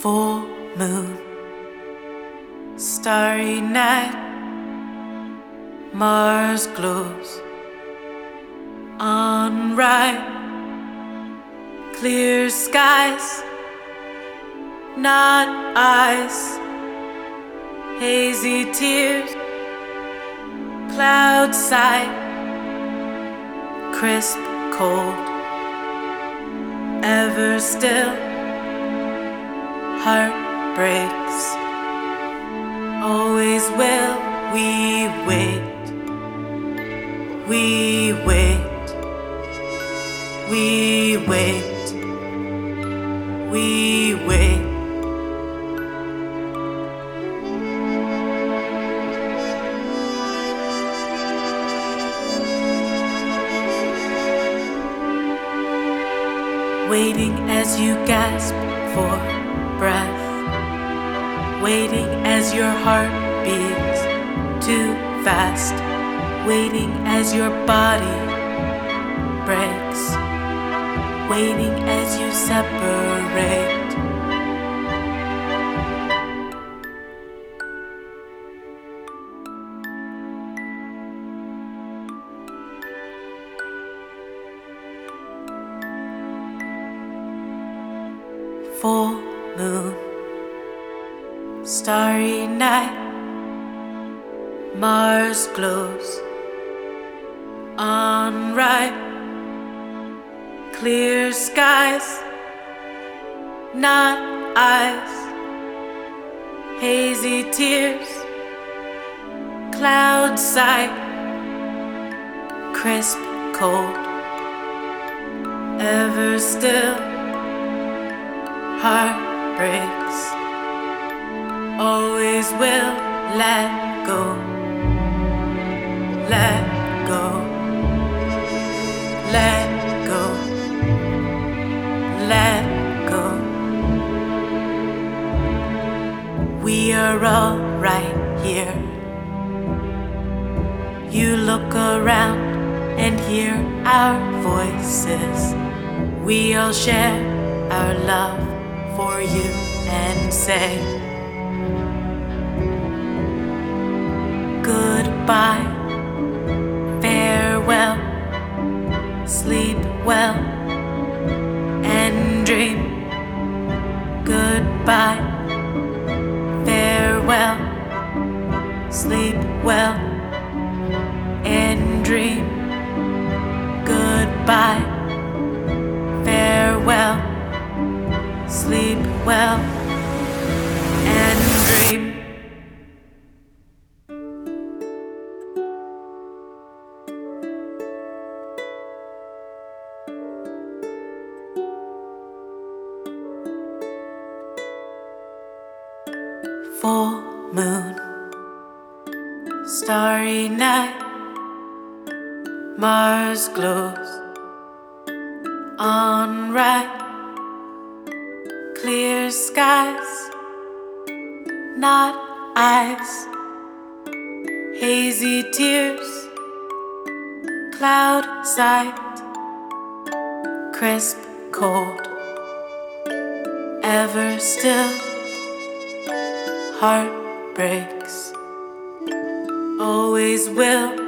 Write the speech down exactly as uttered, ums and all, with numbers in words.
Full moon, starry night, Mars glows unripe, clear skies, not eyes, hazy tears, cloud sight, crisp cold, ever still, heart breaks, always will we wait, we wait, we wait, we wait. Waiting as you gasp for breath, waiting as your heart beats too fast, waiting as your body breaks, waiting as you separate. Full moon, starry night, Mars glows unripe, clear skies, not eyes, hazy tears, cloud sight, crisp cold, ever still, heart breaks, always will let go, let go, let go, let go. We are all right here. You look around and hear our voices. We all share our love for you and say goodbye, farewell, sleep well and dream. Goodbye, farewell, sleep well and dream. Goodbye, farewell, sleep well and dream. Full moon, starry night, Mars glows unripe, clear skies, not eyes, hazy tears, cloud sight, crisp cold, ever still, heart breaks, always will